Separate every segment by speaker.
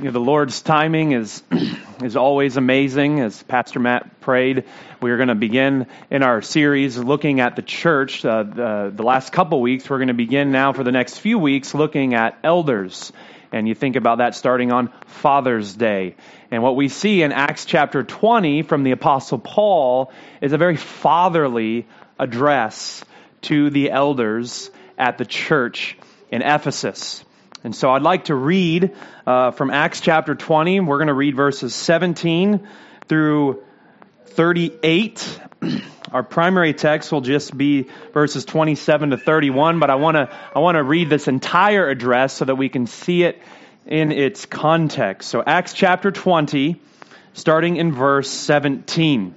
Speaker 1: The Lord's timing is always amazing. As Pastor Matt prayed, we are going to begin in our series looking at the church. The last couple weeks, we're going to begin now for the next few weeks looking at elders. And you think about that starting on Father's Day. And what we see in Acts chapter 20 from the Apostle Paul is a very fatherly address to the elders at the church in Ephesus. And so I'd like to read from Acts chapter 20. We're going to read verses 17 through 38. Our primary text will just be verses 27 to 31, but I want to read this entire address so that we can see it in its context. So Acts chapter 20, starting in verse 17.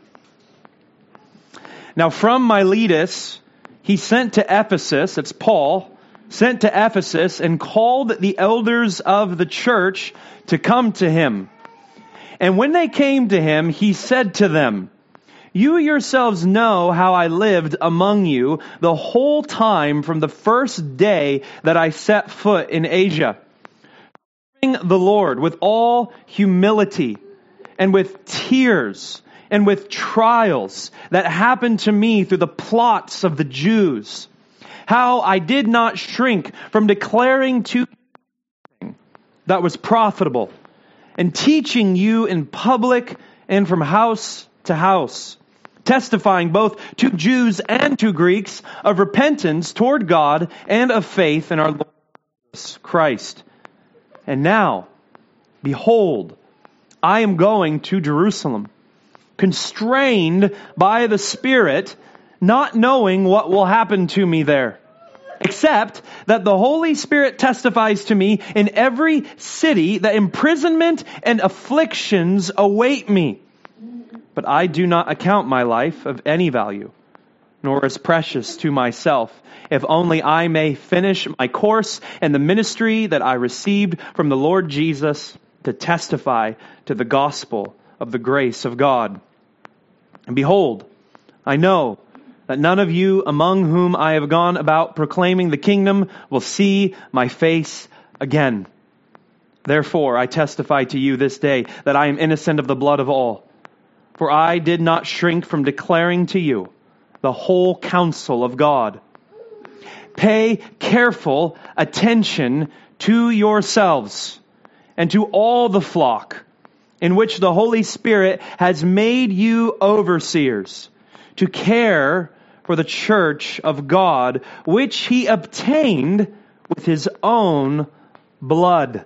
Speaker 1: Now from Miletus, he sent to Ephesus, it's Paul, sent to Ephesus and called the elders of the church to come to him. And when they came to him, he said to them, "You yourselves know how I lived among you the whole time from the first day that I set foot in Asia, serving the Lord with all humility and with tears and with trials that happened to me through the plots of the Jews. How I did not shrink from declaring to you that was profitable, and teaching you in public and from house to house, testifying both to Jews and to Greeks of repentance toward God and of faith in our Lord Jesus Christ. And now, behold, I am going to Jerusalem, constrained by the Spirit, not knowing what will happen to me there, except that the Holy Spirit testifies to me in every city that imprisonment and afflictions await me. But I do not account my life of any value, nor as precious to myself, if only I may finish my course and the ministry that I received from the Lord Jesus to testify to the gospel of the grace of God. And behold, I know that none of you among whom I have gone about proclaiming the kingdom will see my face again. Therefore, I testify to you this day that I am innocent of the blood of all. For I did not shrink from declaring to you the whole counsel of God. Pay careful attention to yourselves and to all the flock in which the Holy Spirit has made you overseers, to care for the church of God, which he obtained with his own blood.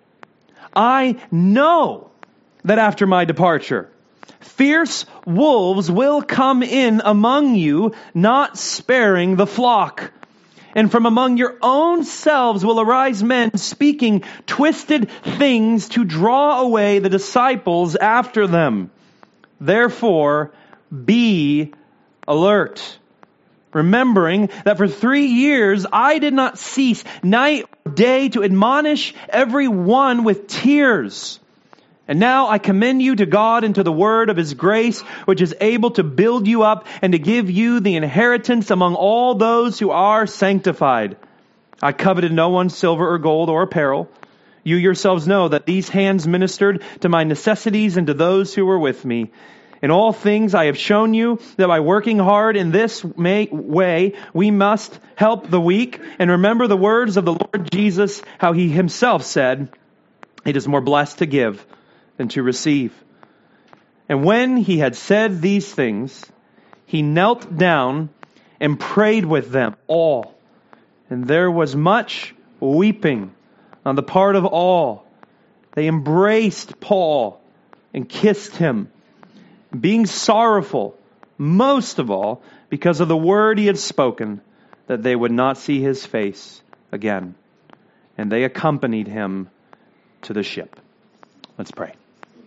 Speaker 1: I know that after my departure, fierce wolves will come in among you, not sparing the flock. And from among your own selves will arise men speaking twisted things to draw away the disciples after them. Therefore, be alert, remembering that for 3 years I did not cease night or day to admonish every one with tears. And now I commend you to God and to the word of his grace, which is able to build you up and to give you the inheritance among all those who are sanctified. I coveted no one's silver or gold or apparel. You yourselves know that these hands ministered to my necessities and to those who were with me. In all things I have shown you that by working hard in this way, we must help the weak and remember the words of the Lord Jesus, how he himself said, "It is more blessed to give than to receive." And when he had said these things, he knelt down and prayed with them all. And there was much weeping on the part of all. They embraced Paul and kissed him, being sorrowful, most of all, because of the word he had spoken, that they would not see his face again. And they accompanied him to the ship. Let's pray.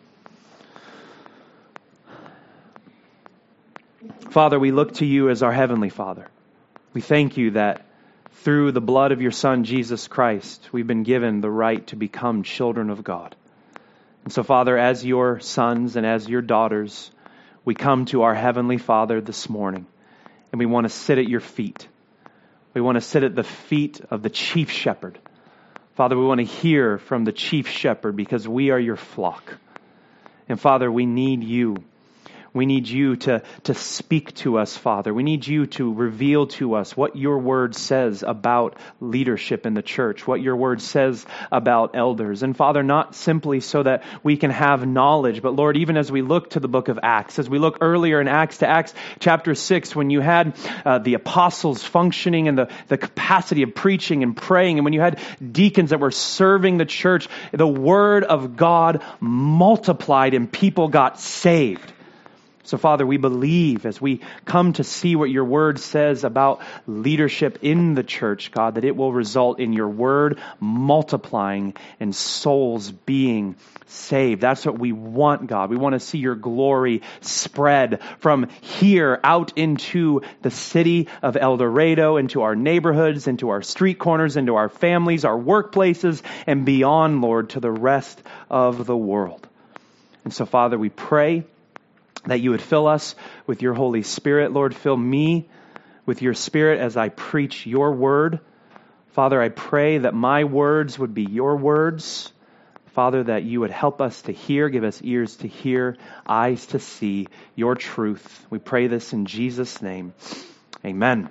Speaker 1: Father, we look to you as our Heavenly Father. We thank you that through the blood of your Son, Jesus Christ, we've been given the right to become children of God. And so, Father, as your sons and as your daughters, we come to our Heavenly Father this morning, and we want to sit at your feet. We want to sit at the feet of the chief shepherd, Father, we want to hear from the chief shepherd because we are your flock. And Father, we need you. We need you to speak to us, Father. We need you to reveal to us what your word says about leadership in the church, what your word says about elders. And Father, not simply so that we can have knowledge, but Lord, even as we look to the book of Acts, as we look earlier in Acts to Acts chapter 6, when you had the apostles functioning in the capacity of preaching and praying, and when you had deacons that were serving the church, the word of God multiplied and people got saved. So Father, we believe as we come to see what your word says about leadership in the church, God, that it will result in your word multiplying and souls being saved. That's what we want, God. We want to see your glory spread from here out into the city of El Dorado, into our neighborhoods, into our street corners, into our families, our workplaces, and beyond, Lord, to the rest of the world. And so, Father, we pray that you would fill us with your Holy Spirit. Lord, fill me with your Spirit as I preach your word. Father, I pray that my words would be your words. Father, that you would help us to hear, give us ears to hear, eyes to see your truth. We pray this in Jesus' name. Amen.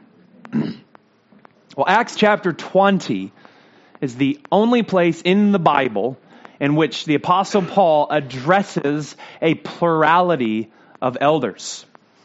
Speaker 1: Well, Acts chapter 20 is the only place in the Bible in which the Apostle Paul addresses a plurality of elders.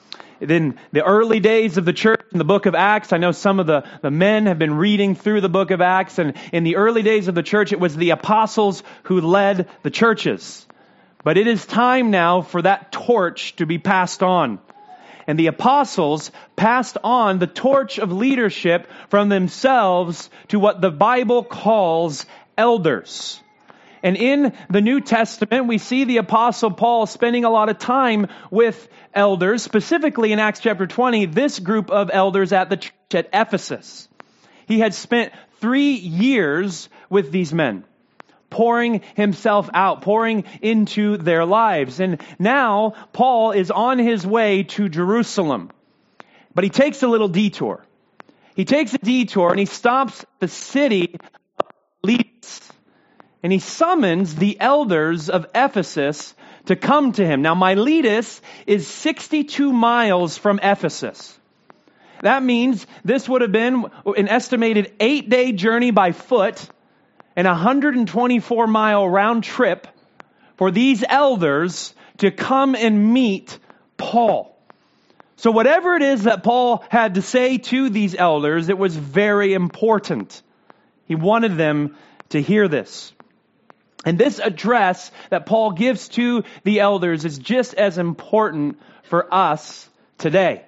Speaker 1: In the early days of the church in the book of Acts, I know some of the men have been reading through the book of Acts, and in the early days of the church, it was the apostles who led the churches. But it is time now for that torch to be passed on. And the apostles passed on the torch of leadership from themselves to what the Bible calls elders. And in the New Testament, we see the Apostle Paul spending a lot of time with elders, specifically in Acts chapter 20, this group of elders at the church at Ephesus. He had spent 3 years with these men, pouring himself out, pouring into their lives. And now Paul is on his way to Jerusalem, but he takes a little detour. He takes a detour and he stops the city of Miletus. And he summons the elders of Ephesus to come to him. Now, Miletus is 62 miles from Ephesus. That means this would have been an estimated 8-day journey by foot and a 124-mile round trip for these elders to come and meet Paul. So whatever it is that Paul had to say to these elders, it was very important. He wanted them to hear this. And this address that Paul gives to the elders is just as important for us today.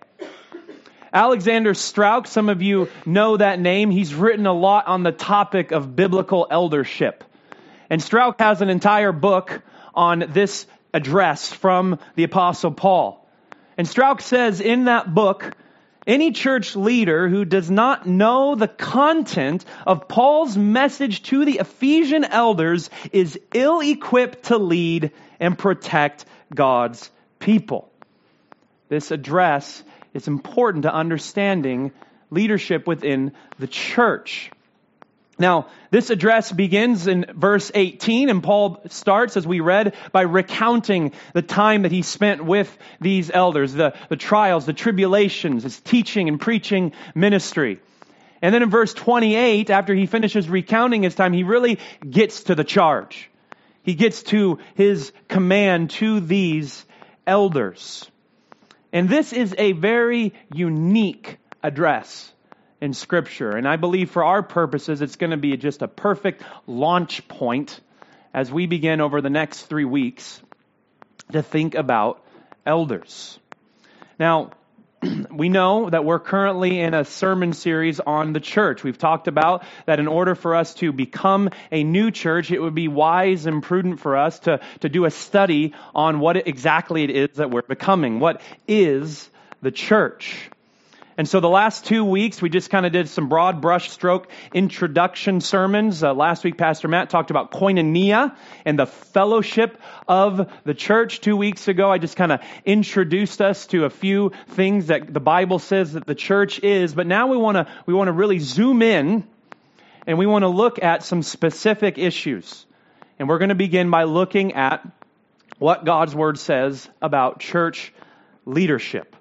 Speaker 1: Alexander Strauch, some of you know that name. He's written a lot on the topic of biblical eldership. And Strauch has an entire book on this address from the Apostle Paul. And Strauch says in that book, any church leader who does not know the content of Paul's message to the Ephesian elders is ill-equipped to lead and protect God's people. This address is important to understanding leadership within the church. Now, this address begins in verse 18, and Paul starts, as we read, by recounting the time that he spent with these elders, the trials, the tribulations, his teaching and preaching ministry. And then in verse 28, after he finishes recounting his time, he really gets to the charge. He gets to his command to these elders. And this is a very unique address in Scripture. And I believe for our purposes, it's going to be just a perfect launch point as we begin over the next 3 weeks to think about elders. Now, we know that we're currently in a sermon series on the church. We've talked about that in order for us to become a new church, it would be wise and prudent for us to do a study on what exactly it is that we're becoming. What is the church? And so the last 2 weeks, we just kind of did some broad brushstroke introduction sermons. Last week, Pastor Matt talked about koinonia and the fellowship of the church. 2 weeks ago, I just kind of introduced us to a few things that the Bible says that the church is. But now we want to really zoom in And we want to look at some specific issues. And we're going to begin by looking at what God's Word says about church leadership.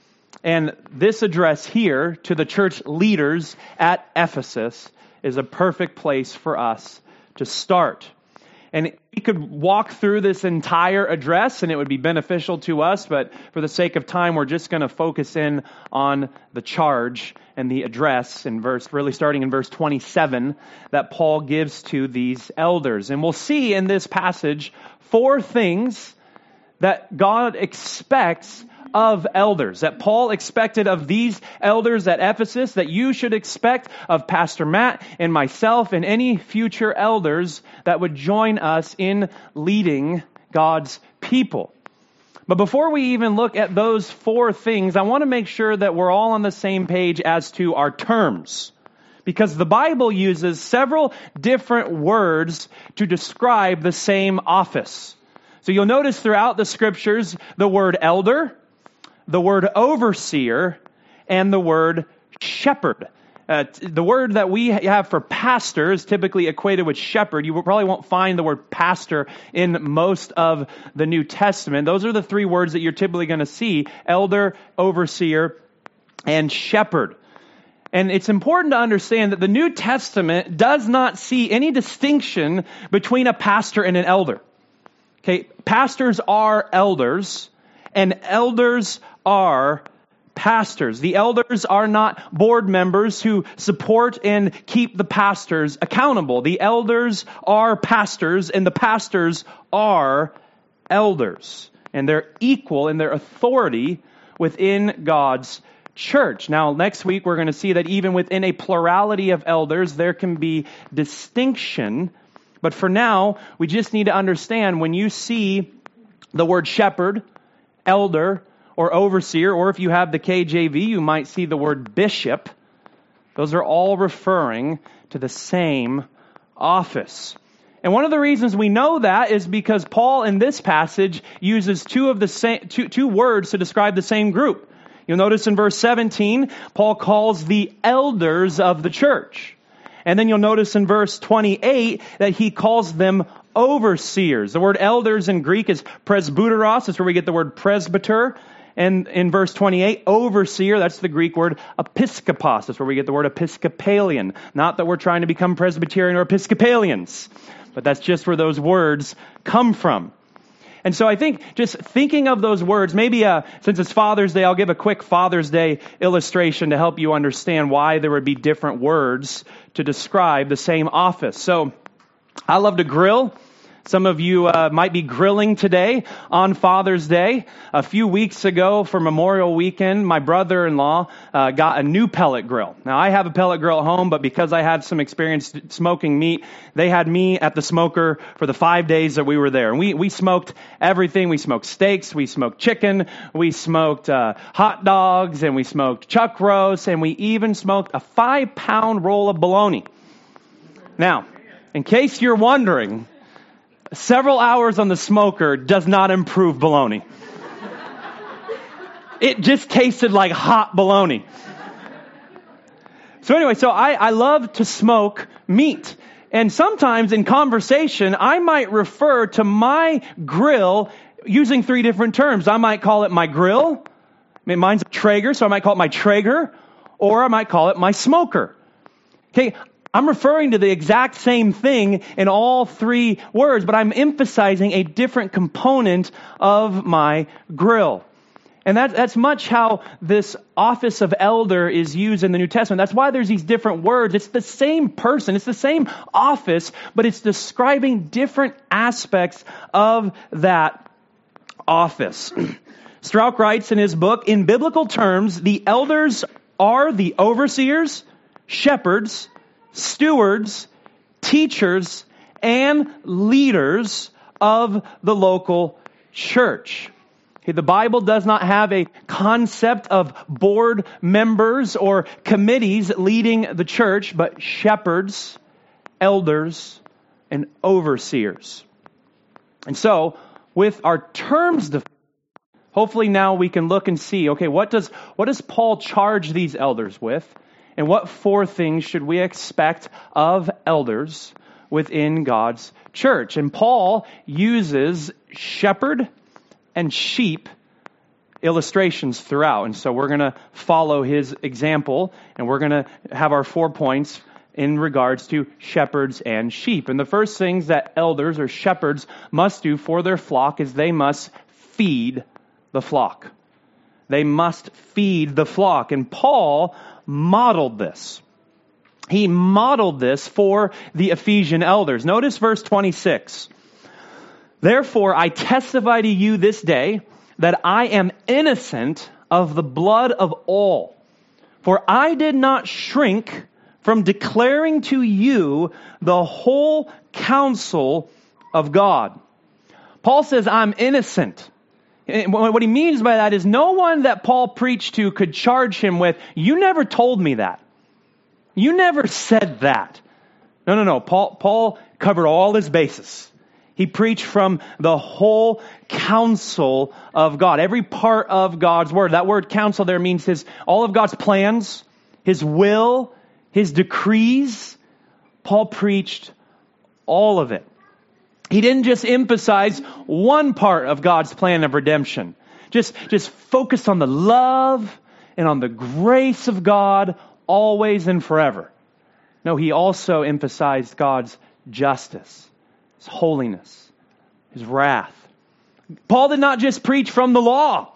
Speaker 1: And this address here to the church leaders at Ephesus is a perfect place for us to start. And we could walk through this entire address and it would be beneficial to us, but for the sake of time, we're just going to focus in on the charge and the address really starting in verse 27 that Paul gives to these elders. And we'll see in this passage 4 things that God expects of elders, that Paul expected of these elders at Ephesus, that you should expect of Pastor Matt and myself and any future elders that would join us in leading God's people. But before we even look at those 4 things, I want to make sure that we're all on the same page as to our terms. Because the Bible uses several different words to describe the same office. So you'll notice throughout the scriptures the word elder, the word overseer, and the word shepherd. The word that we have for pastor is typically equated with shepherd. You probably won't find the word pastor in most of the New Testament. Those are the 3 words that you're typically going to see: elder, overseer, and shepherd. And it's important to understand that the New Testament does not see any distinction between a pastor and an elder. Okay, pastors are elders, and elders are pastors. The elders are not board members who support and keep the pastors accountable. The elders are pastors, and the pastors are elders. And they're equal in their authority within God's church. Now, next week, we're going to see that even within a plurality of elders, there can be distinction. But for now, we just need to understand when you see the word shepherd, elder, or overseer, or if you have the KJV, you might see the word bishop. Those are all referring to the same office. And one of the reasons we know that is because Paul in this passage uses two words to describe the same group. You'll notice in verse 17, Paul calls the elders of the church. And then you'll notice in verse 28 that he calls them overseers. The word elders in Greek is presbyteros. That's where we get the word presbyter. And in verse 28, overseer, that's the Greek word episkopos. That's where we get the word Episcopalian. Not that we're trying to become Presbyterian or Episcopalians, but that's just where those words come from. And so I think just thinking of those words, maybe since it's Father's Day, I'll give a quick Father's Day illustration to help you understand why there would be different words to describe the same office. So I love to grill. Some of you might be grilling today on Father's Day. A few weeks ago for Memorial Weekend, my brother-in-law got a new pellet grill. Now, I have a pellet grill at home, but because I had some experience smoking meat, they had me at the smoker for the 5 days that we were there. And we smoked everything. We smoked steaks, we smoked chicken, we smoked hot dogs, and we smoked chuck roast, and we even smoked a 5-pound roll of bologna. Now, in case you're wondering, several hours on the smoker does not improve bologna. It just tasted like hot bologna. So anyway, I love to smoke meat. And sometimes in conversation, I might refer to my grill using 3 different terms. I might call it my grill. I mean, mine's a Traeger, so I might call it my Traeger. Or I might call it my smoker. Okay, I'm referring to the exact same thing in all 3 words, but I'm emphasizing a different component of my grill. And that's much how this office of elder is used in the New Testament. That's why there's these different words. It's the same person. It's the same office, but it's describing different aspects of that office. Strauch writes in his book, in biblical terms, the elders are the overseers, shepherds, stewards, teachers, and leaders of the local church. Okay, the Bible does not have a concept of board members or committees leading the church, but shepherds, elders, and overseers. And so, with our terms defined, hopefully now we can look and see, okay, what does Paul charge these elders with? And what four things should we expect of elders within God's church? And Paul uses shepherd and sheep illustrations throughout. And so we're going to follow his example, and we're going to have our 4 points in regards to shepherds and sheep. And the first things that elders or shepherds must do for their flock is they must feed the flock. They must feed the flock. And Paul modeled this. He modeled this for the Ephesian elders. Notice verse 26. Therefore, I testify to you this day that I am innocent of the blood of all. For I did not shrink from declaring to you the whole counsel of God. Paul says, I'm innocent. And what he means by that is no one that Paul preached to could charge him with, you never told me that. You never said that. No. Paul covered all his bases. He preached from the whole counsel of God. Every part of God's word. That word counsel there means all of God's plans, his will, his decrees. Paul preached all of it. He didn't just emphasize one part of God's plan of redemption. Just focused on the love and on the grace of God always and forever. No, he also emphasized God's justice, his holiness, his wrath. Paul did not just preach from the law.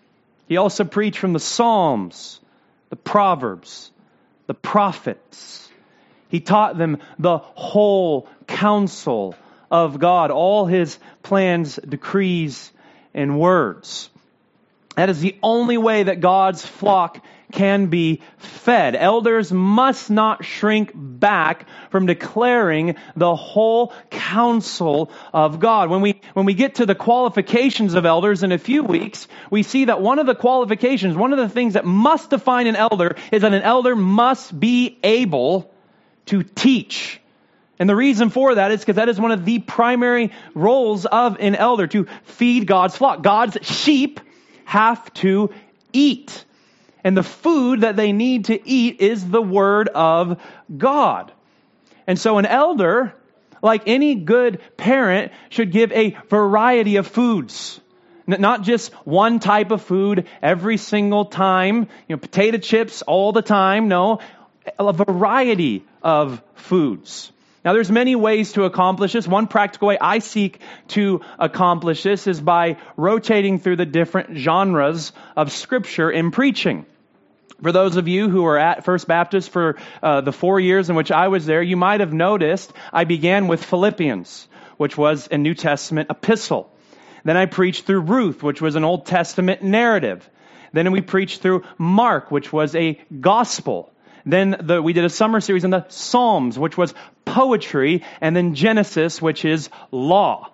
Speaker 1: He also preached from the Psalms, the Proverbs, the prophets. He taught them the whole counsel of God, all his plans, decrees, and words. That is the only way that God's flock can be fed. Elders must not shrink back from declaring the whole counsel of God. When we get to the qualifications of elders in a few weeks, we see that one of the qualifications, one of the things that must define an elder is that an elder must be able to teach. And the reason for that is because that is one of the primary roles of an elder, to feed God's flock. God's sheep have to eat. And the food that they need to eat is the Word of God. And so an elder, like any good parent, should give a variety of foods. Not just one type of food every single time, potato chips all the time. No, a variety of foods. Now, there's many ways to accomplish this. One practical way I seek to accomplish this is by rotating through the different genres of Scripture in preaching. For those of you who are at First Baptist for the 4 years in which I was there, you might have noticed I began with Philippians, which was a New Testament epistle. Then I preached through Ruth, which was an Old Testament narrative. Then we preached through Mark, which was a gospel. Then we did a summer series on the Psalms, which was poetry, and then Genesis, which is law.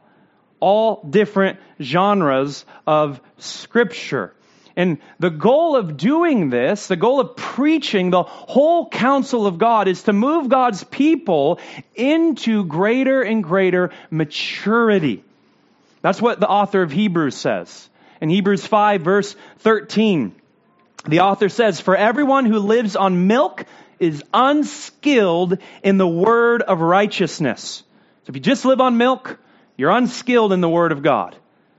Speaker 1: All different genres of Scripture. And the goal of doing this, the goal of preaching the whole counsel of God, is to move God's people into greater and greater maturity. That's what the author of Hebrews says. In Hebrews 5, verse 13, the author says, "For everyone who lives on milk is unskilled in the word of righteousness." So if you just live on milk, you're unskilled in the word of God,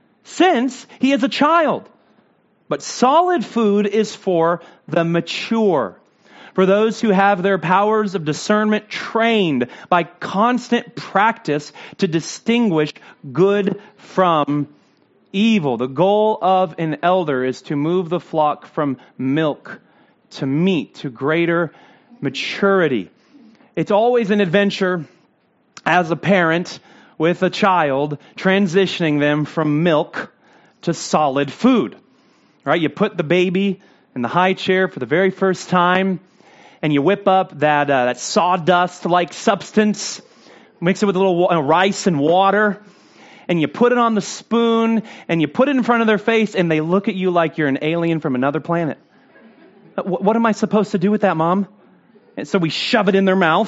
Speaker 1: since he is a child. But solid food is for the mature, for those who have their powers of discernment trained by constant practice to distinguish good from evil. The goal of an elder is to move the flock from milk to meat, to greater maturity. It's always an adventure as a parent with a child, transitioning them from milk to solid food. Right? You put the baby in the high chair for the very first time, and you whip up that sawdust-like substance, mix it with a little rice and water, and you put it on the spoon, and you put it in front of their face, and they look at you like you're an alien from another planet. What am I supposed to do with that, Mom? And so we shove it in their mouth,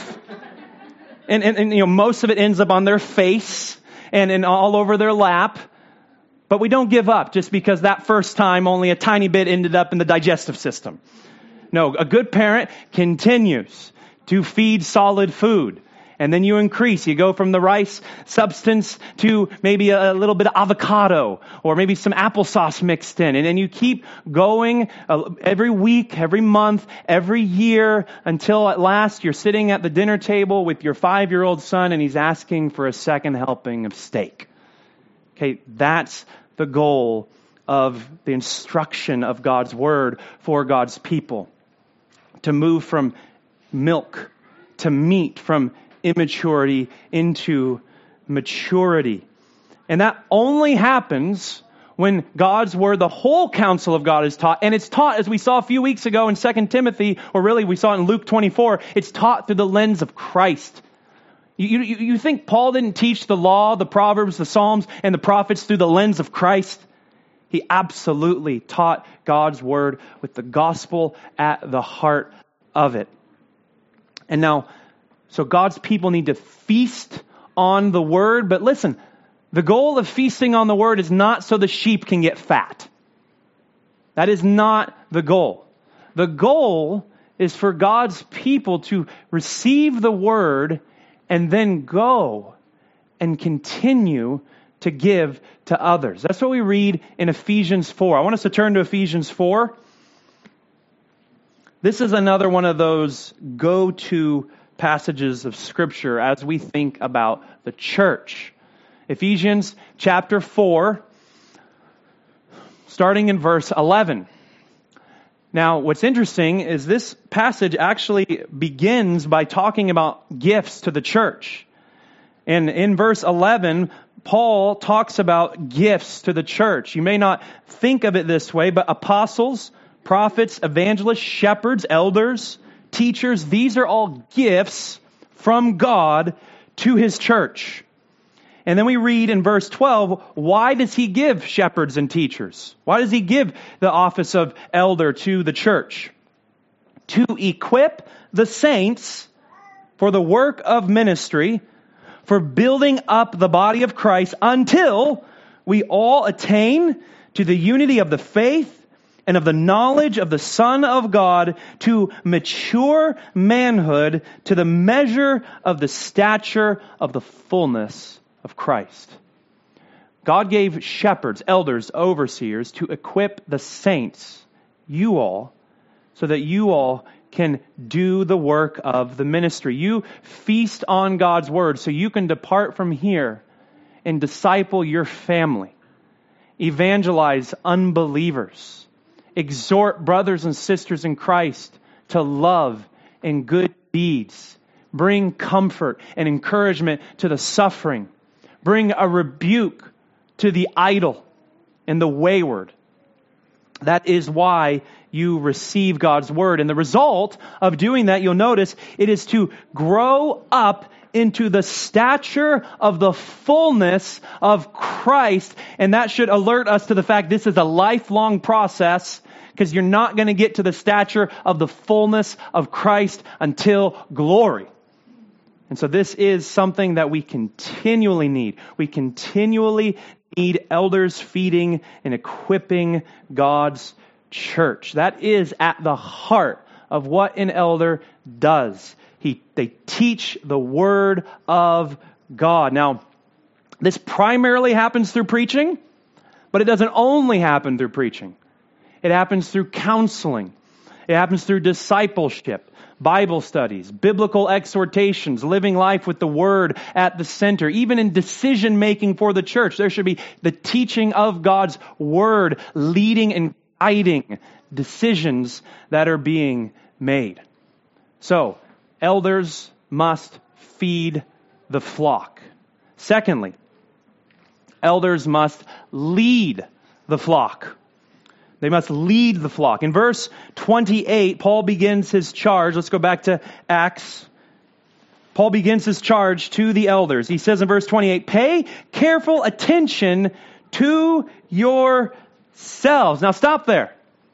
Speaker 1: and most of it ends up on their face and all over their lap. But we don't give up just because that first time only a tiny bit ended up in the digestive system. No, a good parent continues to feed solid food. And then you increase. You go from the rice substance to maybe a little bit of avocado or maybe some applesauce mixed in. And then you keep going every week, every month, every year until at last you're sitting at the dinner table with your 5-year-old son and he's asking for a second helping of steak. Okay, that's the goal of the instruction of God's Word for God's people. To move from milk to meat, from immaturity into maturity. And that only happens when God's Word, the whole counsel of God is taught. And it's taught, as we saw a few weeks ago in 2 Timothy, or really we saw it in Luke 24, it's taught through the lens of Christ. You think Paul didn't teach the law, the Proverbs, the Psalms, and the prophets through the lens of Christ? He absolutely taught God's Word with the gospel at the heart of it. And now, so God's people need to feast on the Word. But listen, the goal of feasting on the Word is not so the sheep can get fat. That is not the goal. The goal is for God's people to receive the Word and then go and continue to give to others. That's what we read in Ephesians 4. I want us to turn to Ephesians 4. This is another one of those go-to passages of Scripture as we think about the church. Ephesians chapter 4, starting in verse 11. Now, what's interesting is this passage actually begins by talking about gifts to the church. And in verse 11, Paul talks about gifts to the church. You may not think of it this way, but apostles, prophets, evangelists, shepherds, elders, teachers, these are all gifts from God to His church. And then we read in verse 12, why does He give shepherds and teachers? Why does He give the office of elder to the church? To equip the saints for the work of ministry, for building up the body of Christ until we all attain to the unity of the faith and of the knowledge of the Son of God, to mature manhood, to the measure of the stature of the fullness of Christ. God gave shepherds, elders, overseers to equip the saints, you all, so that you all can do the work of the ministry. You feast on God's Word so you can depart from here and disciple your family, evangelize unbelievers, exhort brothers and sisters in Christ to love and good deeds, bring comfort and encouragement to the suffering, bring a rebuke to the idle and the wayward. That is why you receive God's Word. And the result of doing that, you'll notice, it is to grow up into the stature of the fullness of Christ. And that should alert us to the fact this is a lifelong process, because you're not going to get to the stature of the fullness of Christ until glory. And so this is something that we continually need. We continually need elders feeding and equipping God's church. That is at the heart of what an elder does. They teach the Word of God. Now, this primarily happens through preaching, but it doesn't only happen through preaching. It happens through counseling. It happens through discipleship, Bible studies, biblical exhortations, living life with the Word at the center. Even in decision making for the church, there should be the teaching of God's Word leading and guiding decisions that are being made. So, elders must feed the flock. Secondly, elders must lead the flock. They must lead the flock. In verse 28, Paul begins his charge. Let's go back to Acts. Paul begins his charge to the elders. He says in verse 28, pay careful attention to yourselves. Now stop there.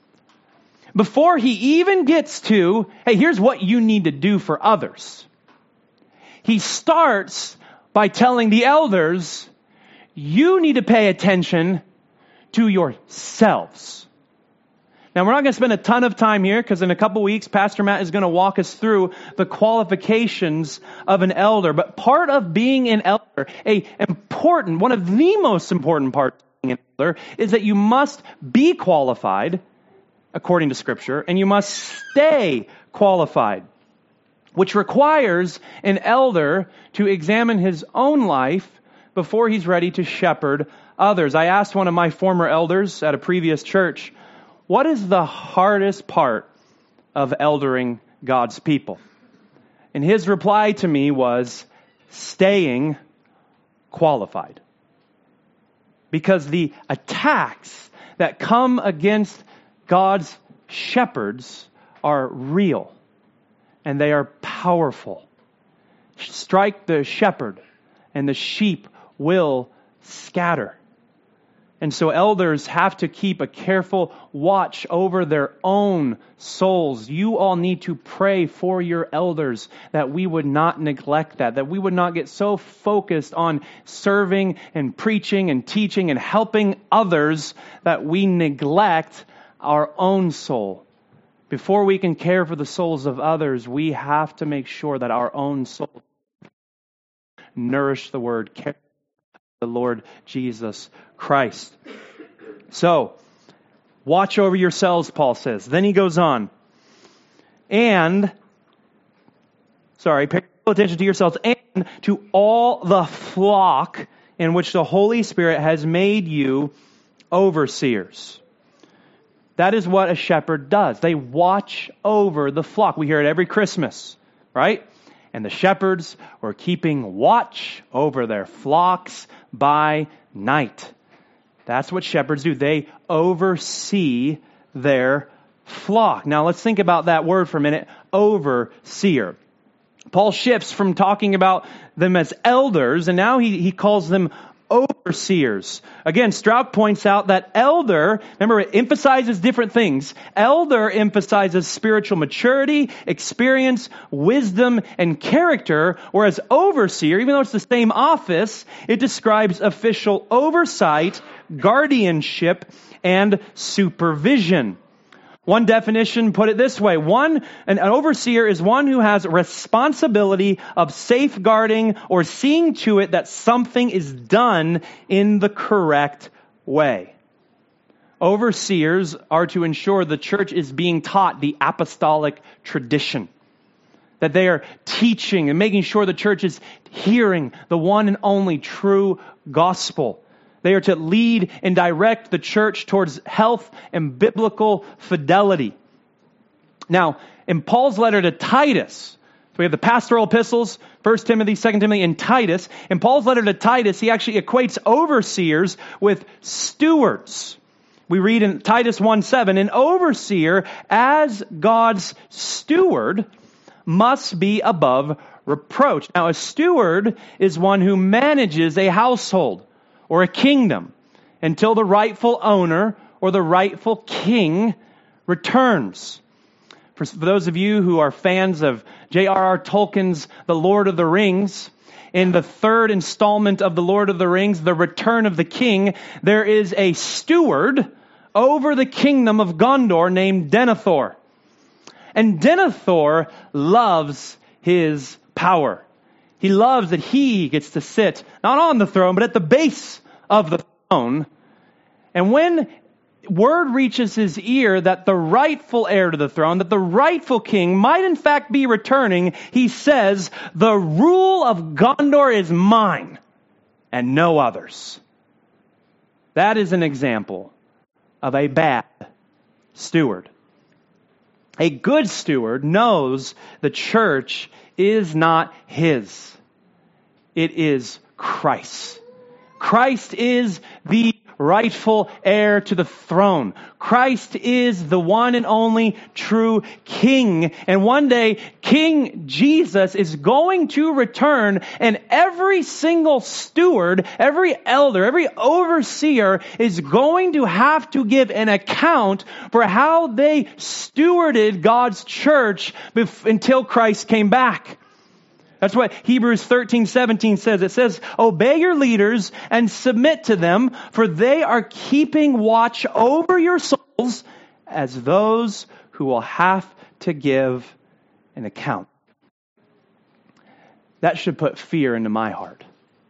Speaker 1: Before he even gets to, hey, here's what you need to do for others. He starts by telling the elders, you need to pay attention to yourselves. Now, we're not going to spend a ton of time here because in a couple weeks, Pastor Matt is going to walk us through the qualifications of an elder. But part of being an elder, one of the most important parts of being an elder, is that you must be qualified according to Scripture, and you must stay qualified, which requires an elder to examine his own life before he's ready to shepherd others. I asked one of my former elders at a previous church, what is the hardest part of eldering God's people? And his reply to me was staying qualified. Because the attacks that come against God's shepherds are real and they are powerful. Strike the shepherd and the sheep will scatter. And so elders have to keep a careful watch over their own souls. You all need to pray for your elders that we would not neglect that we would not get so focused on serving and preaching and teaching and helping others that we neglect our own soul. Before we can care for the souls of others, we have to make sure that our own soul nourish the word, care the Lord Jesus Christ. So, watch over yourselves, Paul says. Then he goes on. Pay attention to yourselves and to all the flock in which the Holy Spirit has made you overseers. That is what a shepherd does. They watch over the flock. We hear it every Christmas, right? And the shepherds were keeping watch over their flocks by night. That's what shepherds do. They oversee their flock. Now let's think about that word for a minute, overseer. Paul shifts from talking about them as elders, and now he calls them overseers. Again, Strouk points out that elder, remember, it emphasizes different things. Elder emphasizes spiritual maturity, experience, wisdom, and character, whereas overseer, even though it's the same office, it describes official oversight, guardianship, and supervision. One definition put it this way. An overseer is one who has responsibility of safeguarding or seeing to it that something is done in the correct way. Overseers are to ensure the church is being taught the apostolic tradition. That they are teaching and making sure the church is hearing the one and only true gospel. They are to lead and direct the church towards health and biblical fidelity. Now, in Paul's letter to Titus, so we have the pastoral epistles, 1 Timothy, 2 Timothy, and Titus. In Paul's letter to Titus, he actually equates overseers with stewards. We read in Titus 1:7, an overseer as God's steward must be above reproach. Now, a steward is one who manages a household or a kingdom until the rightful owner or the rightful king returns. For those of you who are fans of J.R.R. Tolkien's The Lord of the Rings, in the third installment of The Lord of the Rings, The Return of the King, there is a steward over the kingdom of Gondor named Denethor. And Denethor loves his power. He loves that he gets to sit, not on the throne, but at the base of the throne. And when word reaches his ear that the rightful heir to the throne, that the rightful king might in fact be returning, he says, the rule of Gondor is mine and no others. That is an example of a bad steward. A good steward knows the church is not his. It is Christ. Christ is the rightful heir to the throne. Christ is the one and only true King. And one day, King Jesus is going to return, and every single steward, every elder, every overseer is going to have to give an account for how they stewarded God's church until Christ came back. That's what Hebrews 13:17 says. It says, obey your leaders and submit to them, for they are keeping watch over your souls as those who will have to give an account. That should put fear into my heart.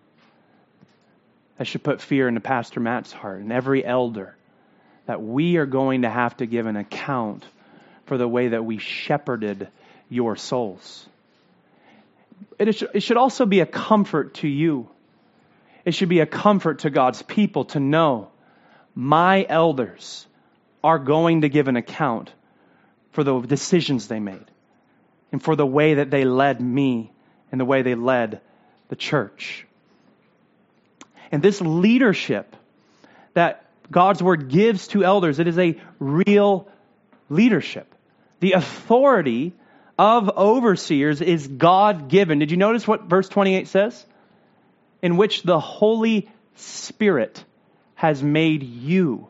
Speaker 1: That should put fear into Pastor Matt's heart and every elder, that we are going to have to give an account for the way that we shepherded your souls. It should also be a comfort to you. It should be a comfort to God's people to know my elders are going to give an account for the decisions they made and for the way that they led me and the way they led the church. And this leadership that God's word gives to elders, it is a real leadership. The authority of overseers is God-given. Did you notice what verse 28 says? In which the Holy Spirit has made you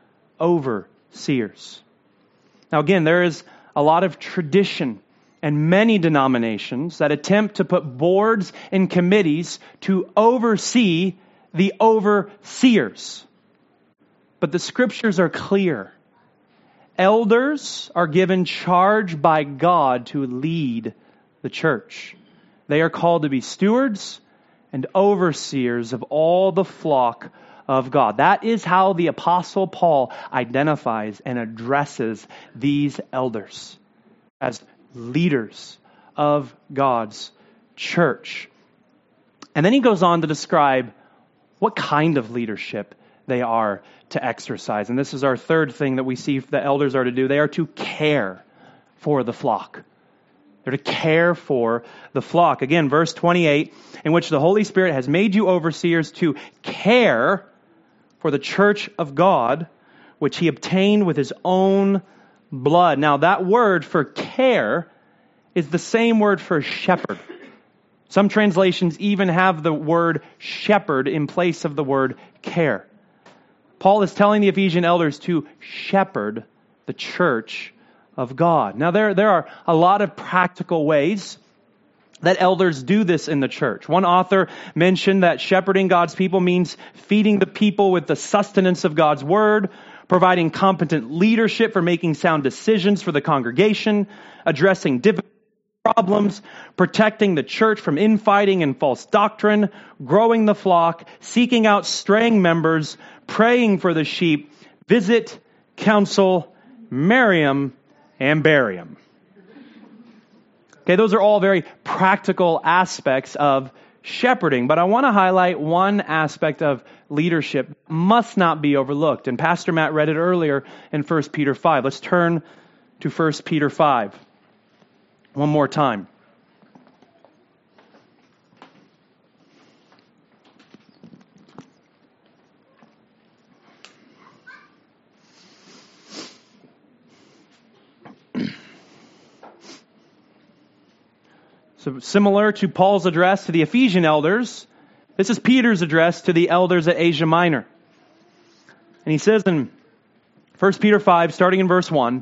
Speaker 1: overseers. Now again, there is a lot of tradition and many denominations that attempt to put boards and committees to oversee the overseers. But the scriptures are clear. Elders are given charge by God to lead the church. They are called to be stewards and overseers of all the flock of God. That is how the Apostle Paul identifies and addresses these elders as leaders of God's church. And then he goes on to describe what kind of leadership they are to exercise. And this is our third thing that we see the elders are to do. They are to care for the flock. They're to care for the flock. Again, verse 28, in which the Holy Spirit has made you overseers to care for the church of God, which he obtained with his own blood. Now, that word for care is the same word for shepherd. Some translations even have the word shepherd in place of the word care. Paul is telling the Ephesian elders to shepherd the church of God. Now, there are a lot of practical ways that elders do this in the church. One author mentioned that shepherding God's people means feeding the people with the sustenance of God's word, providing competent leadership for making sound decisions for the congregation, addressing difficult problems, protecting the church from infighting and false doctrine, growing the flock, seeking out straying members, praying for the sheep, visit, counsel, marry 'em, and bury 'em. Okay, those are all very practical aspects of shepherding, but I want to highlight one aspect of leadership that must not be overlooked. And Pastor Matt read it earlier in 1 Peter 5. Let's turn to 1 Peter 5 one more time. So similar to Paul's address to the Ephesian elders, this is Peter's address to the elders at Asia Minor. And he says in 1 Peter 5, starting in verse 1,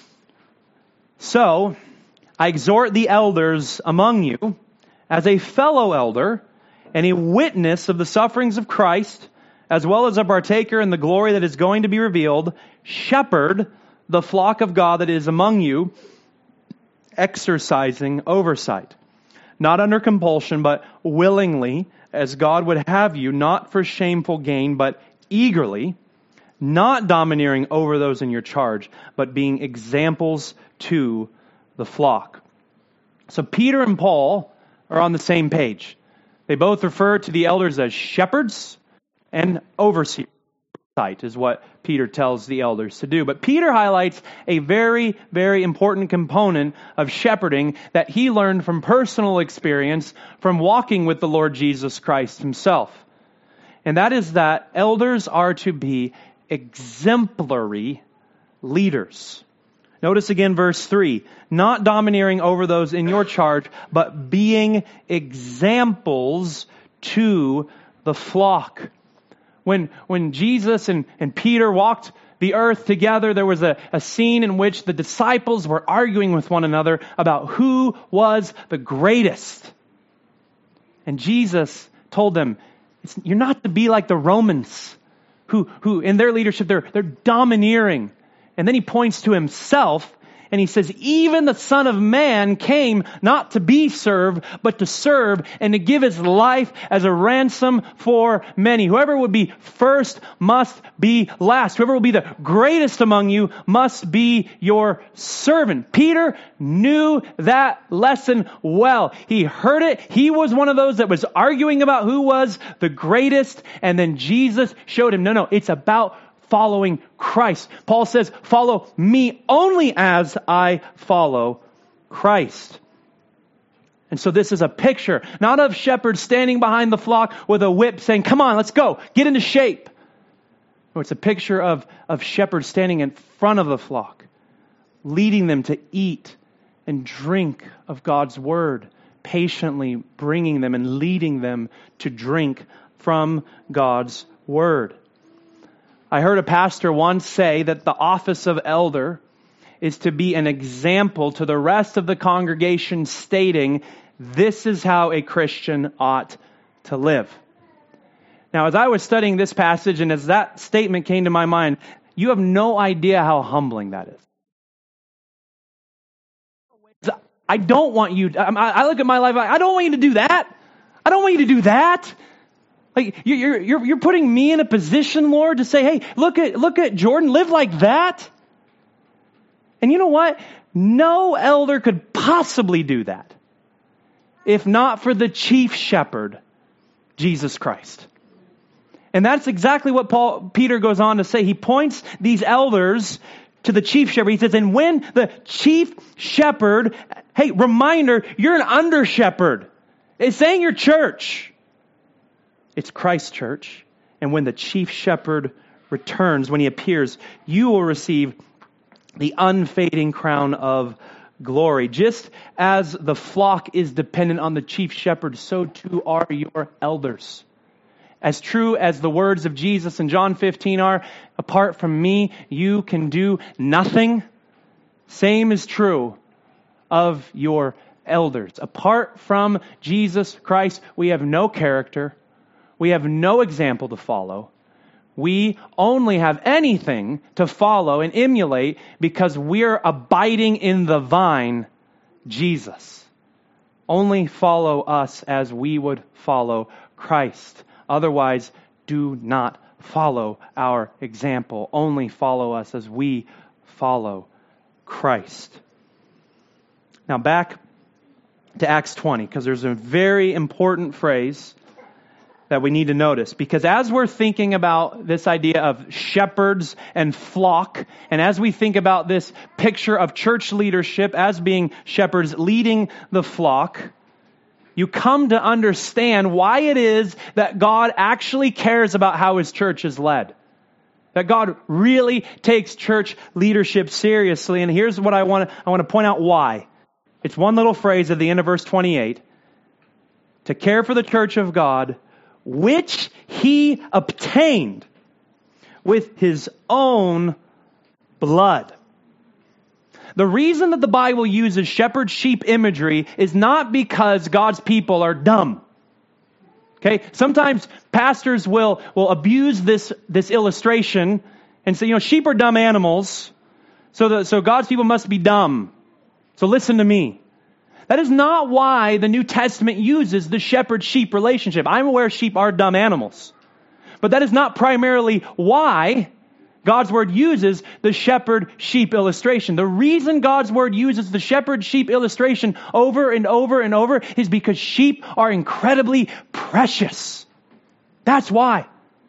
Speaker 1: "So I exhort the elders among you, as a fellow elder and a witness of the sufferings of Christ, as well as a partaker in the glory that is going to be revealed, shepherd the flock of God that is among you, exercising oversight. Not under compulsion, but willingly, as God would have you, not for shameful gain, but eagerly, not domineering over those in your charge, but being examples to the flock." So Peter and Paul are on the same page. They both refer to the elders as shepherds and overseers. Is what Peter tells the elders to do. But Peter highlights a very, very important component of shepherding that he learned from personal experience from walking with the Lord Jesus Christ himself. And that is that elders are to be exemplary leaders. Notice again verse 3, not domineering over those in your charge, but being examples to the flock. When Jesus and Peter walked the earth together, there was a scene in which the disciples were arguing with one another about who was the greatest. And Jesus told them, you're not to be like the Romans, who in their leadership, they're domineering And then he points to himself and he says, even the Son of Man came not to be served, but to serve and to give his life as a ransom for many. Whoever would be first must be last. Whoever will be the greatest among you must be your servant. Peter knew that lesson well. He heard it. He was one of those that was arguing about who was the greatest. And then Jesus showed him, no, it's about following Christ. Paul says, follow me only as I follow Christ. And so this is a picture, not of shepherds standing behind the flock with a whip saying, come on, let's go, get into shape. No, it's a picture of shepherds standing in front of the flock, leading them to eat and drink of God's word, patiently bringing them and leading them to drink from God's word. I heard a pastor once say that the office of elder is to be an example to the rest of the congregation, stating, this is how a Christian ought to live. Now, as I was studying this passage and as that statement came to my mind, you have no idea how humbling that is. I don't want you, I look at my life, I don't want you to do that. I don't want you to do that. Like you're putting me in a position, Lord, to say, hey, look at Jordan, live like that. And you know what? No elder could possibly do that if not for the chief shepherd, Jesus Christ. And that's exactly what Peter goes on to say. He points these elders to the chief shepherd. He says, and when the chief shepherd, hey, reminder, you're an under shepherd. It's saying your church. It's Christ's church. And when the chief shepherd returns, when he appears, you will receive the unfading crown of glory. Just as the flock is dependent on the chief shepherd, so too are your elders. As true as the words of Jesus in John 15 are, apart from me, you can do nothing. Same is true of your elders. Apart from Jesus Christ, we have no character. We have no example to follow. We only have anything to follow and emulate because we're abiding in the vine, Jesus. Only follow us as we would follow Christ. Otherwise, do not follow our example. Only follow us as we follow Christ. Now back to Acts 20, because there's a very important phrase that we need to notice. Because as we're thinking about this idea of shepherds and flock, and as we think about this picture of church leadership as being shepherds leading the flock, you come to understand why it is that God actually cares about how His church is led. That God really takes church leadership seriously. And here's what I want to point out why. It's one little phrase at the end of verse 28. To care for the church of God, which He obtained with His own blood. The reason that the Bible uses shepherd-sheep imagery is not because God's people are dumb. Okay? Sometimes pastors will abuse this illustration and say, sheep are dumb animals, so God's people must be dumb. So listen to me. That is not why the New Testament uses the shepherd-sheep relationship. I'm aware sheep are dumb animals. But that is not primarily why God's Word uses the shepherd-sheep illustration. The reason God's Word uses the shepherd-sheep illustration over and over and over is because sheep are incredibly precious. That's why.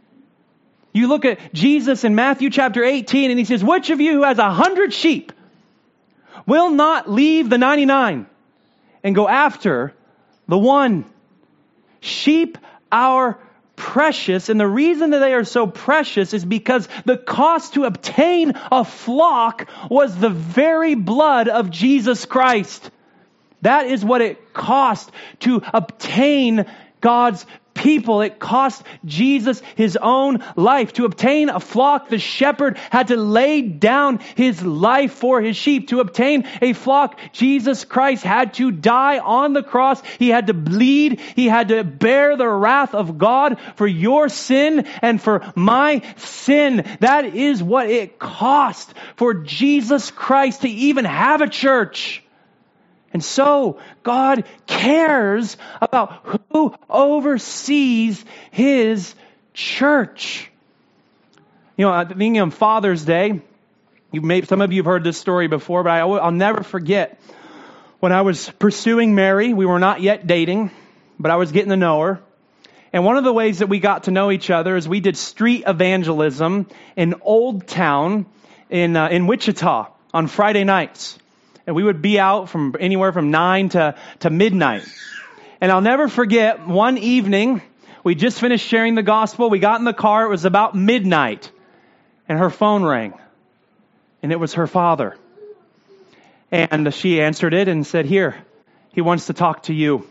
Speaker 1: You look at Jesus in Matthew chapter 18 and He says, which of you who has 100 sheep will not leave the 99 and go after the one? Sheep are precious, and the reason that they are so precious is because the cost to obtain a flock was the very blood of Jesus Christ. That is what it cost to obtain God's people. It cost Jesus his own life. To obtain a flock, the shepherd had to lay down his life for his sheep. To obtain a flock, Jesus Christ had to die on the cross. He had to bleed. He had to bear the wrath of God for your sin and for my sin. That is what it cost for Jesus Christ to even have a church. And so God cares about who oversees his church. You know, thinking on Father's Day, some of you have heard this story before, but I'll never forget when I was pursuing Mary. We were not yet dating, but I was getting to know her. And one of the ways that we got to know each other is we did street evangelism in Old Town in Wichita on Friday nights. And we would be out from anywhere from 9 to midnight. And I'll never forget, one evening, we just finished sharing the gospel. We got in the car. It was about midnight. And her phone rang. And it was her father. And she answered it and said, "Here, he wants to talk to you."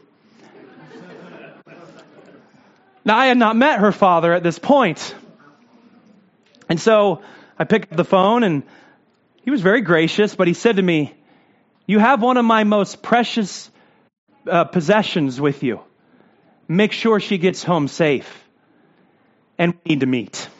Speaker 1: Now, I had not met her father at this point. And so I picked up the phone, and he was very gracious, but he said to me, "You have one of my most precious possessions with you. Make sure she gets home safe. And we need to meet."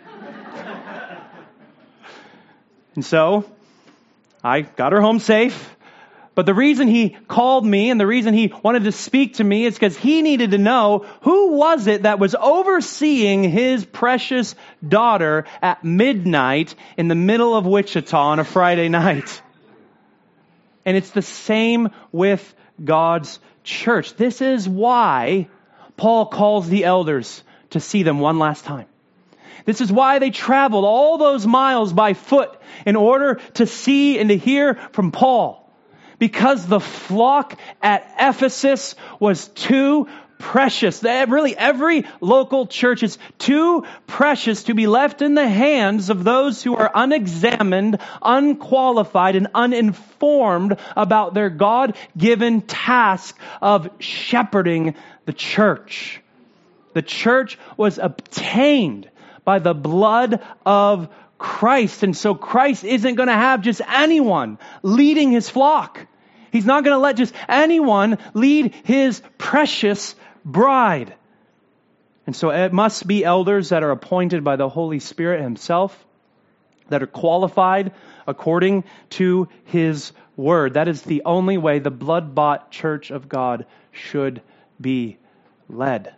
Speaker 1: And so I got her home safe. But the reason he called me and the reason he wanted to speak to me is because he needed to know who was it that was overseeing his precious daughter at midnight in the middle of Wichita on a Friday night. And it's the same with God's church. This is why Paul calls the elders to see them one last time. This is why they traveled all those miles by foot in order to see and to hear from Paul. Because the flock at Ephesus was too precious. Really, every local church is too precious to be left in the hands of those who are unexamined, unqualified, and uninformed about their God-given task of shepherding the church. The church was obtained by the blood of Christ. And so Christ isn't going to have just anyone leading his flock. He's not going to let just anyone lead his precious bride. And so it must be elders that are appointed by the Holy Spirit himself, that are qualified according to his word. That is the only way the blood-bought church of God should be led.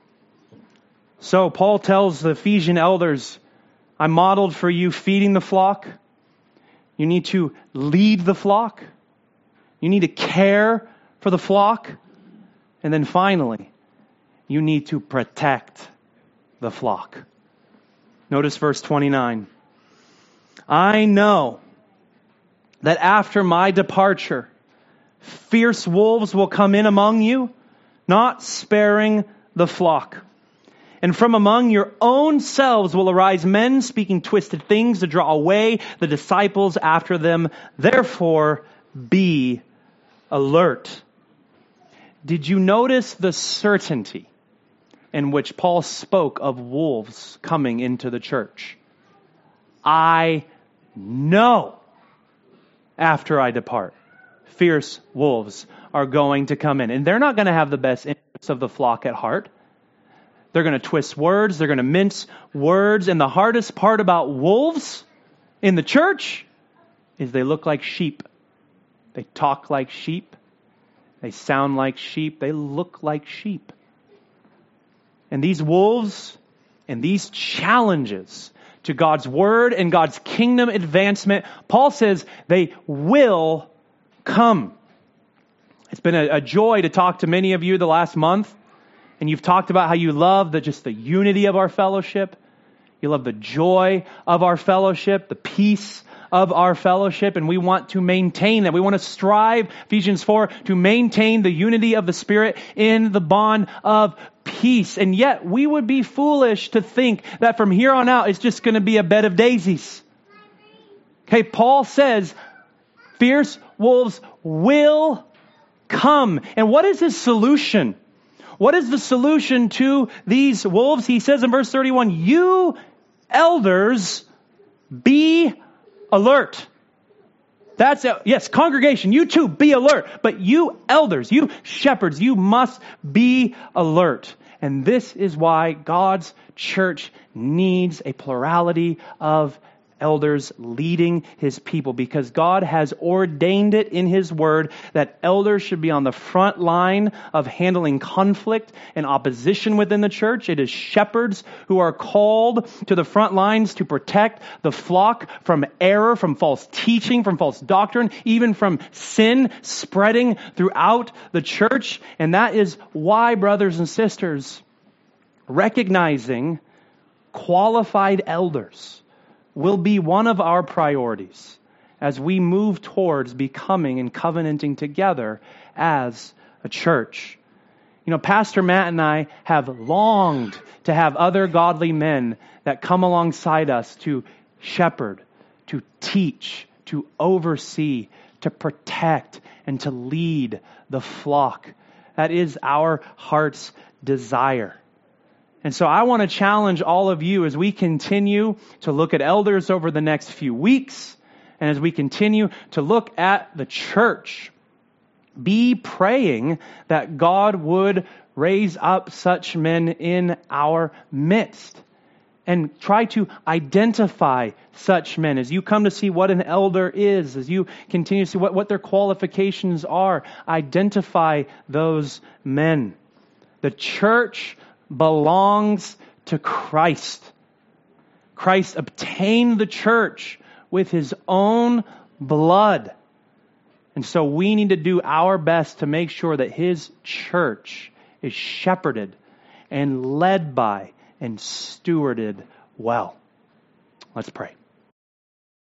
Speaker 1: So Paul tells the Ephesian elders, "I modeled for you feeding the flock. You need to lead the flock. You need to care for the flock. And then finally, you need to protect the flock." Notice verse 29. "I know that after my departure, fierce wolves will come in among you, not sparing the flock. And from among your own selves will arise men speaking twisted things to draw away the disciples after them. Therefore, be alert." Did you notice the certainty in which Paul spoke of wolves coming into the church? I know after I depart, fierce wolves are going to come in. And they're not going to have the best interests of the flock at heart. They're going to twist words. They're going to mince words. And the hardest part about wolves in the church is they look like sheep. They talk like sheep. They sound like sheep. They look like sheep. And these wolves and these challenges to God's word and God's kingdom advancement, Paul says they will come. It's been a joy to talk to many of you the last month. And you've talked about how you love just the unity of our fellowship. You love the joy of our fellowship, the peace of our fellowship, and we want to maintain that. We want to strive, Ephesians 4, to maintain the unity of the Spirit in the bond of peace. And yet, we would be foolish to think that from here on out, it's just going to be a bed of daisies. Okay, Paul says, fierce wolves will come. And what is his solution? What is the solution to these wolves? He says in verse 31, you elders, be alert. Yes, congregation, you too, be alert. But you elders, you shepherds, you must be alert. And this is why God's church needs a plurality of elders leading His people, because God has ordained it in His Word that elders should be on the front line of handling conflict and opposition within the church. It is shepherds who are called to the front lines to protect the flock from error, from false teaching, from false doctrine, even from sin spreading throughout the church. And that is why, brothers and sisters, recognizing qualified elders will be one of our priorities as we move towards becoming and covenanting together as a church. You know, Pastor Matt and I have longed to have other godly men that come alongside us to shepherd, to teach, to oversee, to protect, and to lead the flock. That is our heart's desire. And so I want to challenge all of you as we continue to look at elders over the next few weeks, and as we continue to look at the church, be praying that God would raise up such men in our midst. And try to identify such men. As you come to see what an elder is, as you continue to see what their qualifications are, identify those men. The church belongs to Christ. Christ obtained the church with His own blood. And so we need to do our best to make sure that His church is shepherded and led by and stewarded well. Let's pray.